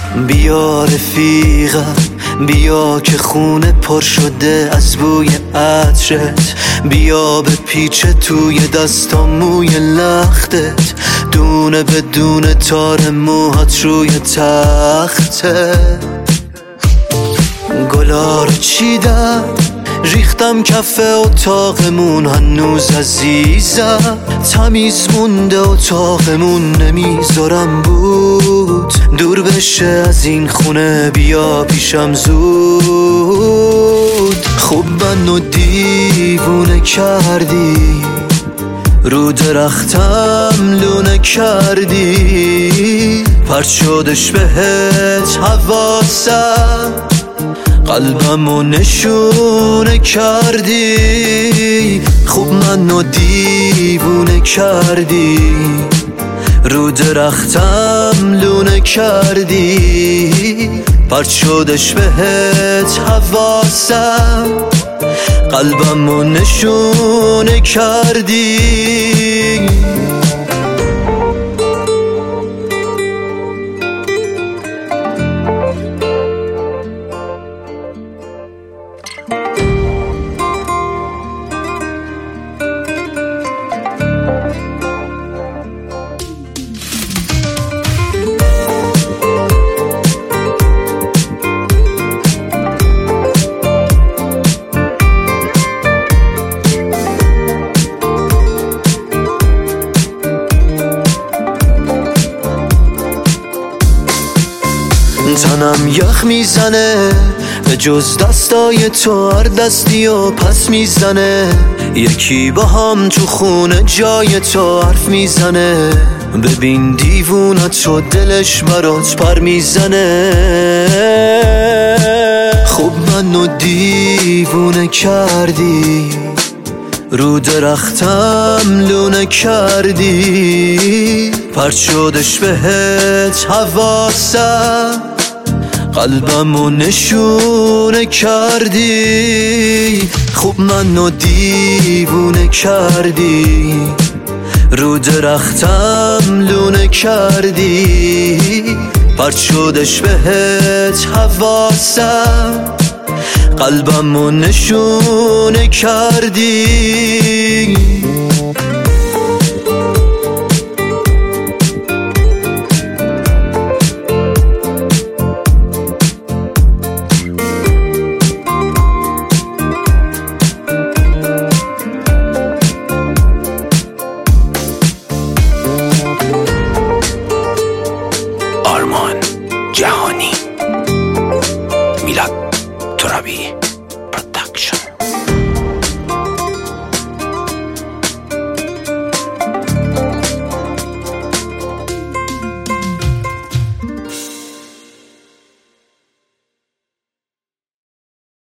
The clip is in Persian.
بیا رفیقم، بیا که خونه پر شده از بوی عطرت، بیا به پیچ توی دستام موی لختت، دونه به دونه تار موهات روی تخته. گلا رو چیدم ریختم کف اتاقمون، هنوز عزیزم تمیز مونده اتاقمون، نمیذارم بود دور بشه از این خونه، بیا پیشم زود. خوب منو دیوونه کردی، رو درختم لونه کردی، پرت شدش بهت حواسم، قلبمو نشونه کردی. خوب منو دیوونه کردی، رو درختم لونه کردی، پرت شدش بهت حواسم، قلبمو نشونه کردی. تنم یخ میزنه، به جز دستای تو هر دستی و پس میزنه، یکی با هم تو خونه جای تو حرف میزنه، ببین دیوونت و دلش برات پر میزنه. خوب منو دیوونه کردی، رو درختم لونه کردی، پرت شدش بهت حواسم، قلبمو نشونه کردی. خوب منو دیوونه کردی، رو درختم لونه کردی، پرت شدش بهت حواسم، قلبمو نشونه کردی. آرمان جهانی، میلاد ترابی.